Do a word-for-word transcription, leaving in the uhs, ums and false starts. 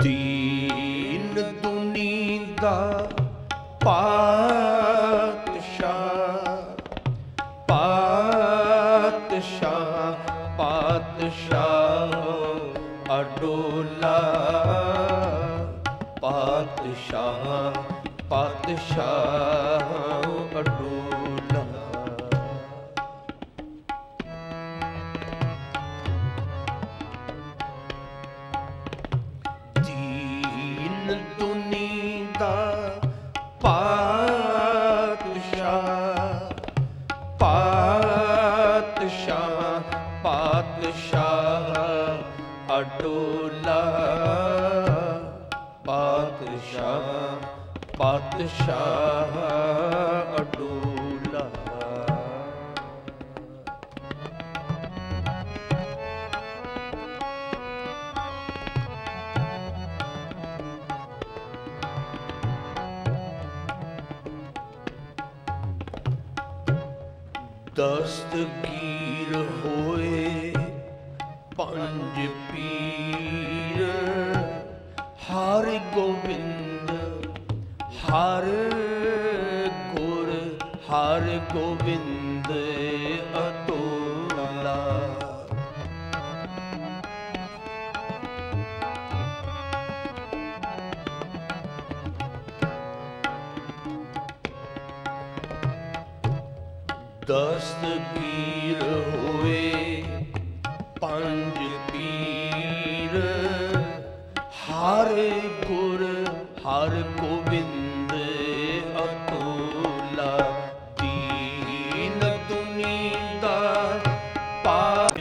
ਦੀਨ ਦੁਨੀ ਦਾ ਪਾਤਸ਼ਾਹ, ਪਾਤਸ਼ਾਹ ਪਾਤਸ਼ਾਹ ਅਡੋਲਾ, ਪਾਤਸ਼ਾਹ ਪਾਤਸ਼ਾਹ ਅਡੋਲਾ। ਦੀਨ ਦੁਨੀ ਦਾ ਪਾਤਸ਼ਾਹ, ਪਾਤਸ਼ਾਹ ਪਾਤਸ਼ਾਹ ਅਡੋਲਾ, ਪਾਤਸ਼ਾਹ ਪਾਤਸ਼ਾਹ ਅਡੋਲਾ। ਦਸਤਗੀਰ ਹੋਏ ਪੰਜ ਪੀਰ, ਹਰ ਗੋਬਿੰਦ ਹਰ ਗੁਰ, ਹਰ ਗੋਬਿੰਦ ਅਟੋਲਾ। ਦਸਤਗੀਰ ਹੋਏ ਪੰਜ ਪੀਰ, ਹਰ ਗੁਰ ਹਰ